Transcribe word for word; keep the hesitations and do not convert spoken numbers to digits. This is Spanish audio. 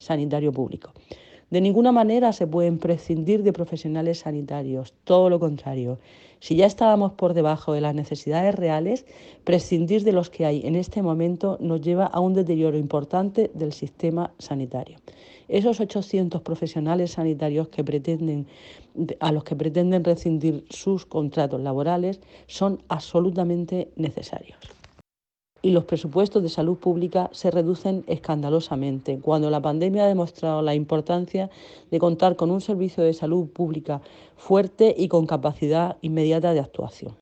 sanitario público. De ninguna manera se pueden prescindir de profesionales sanitarios, todo lo contrario. Si ya estábamos por debajo de las necesidades reales, prescindir de los que hay en este momento nos lleva a un deterioro importante del sistema sanitario. Esos ochocientos profesionales sanitarios que pretenden, a los que pretenden rescindir sus contratos laborales son absolutamente necesarios. Y los presupuestos de salud pública se reducen escandalosamente, cuando la pandemia ha demostrado la importancia de contar con un servicio de salud pública fuerte y con capacidad inmediata de actuación.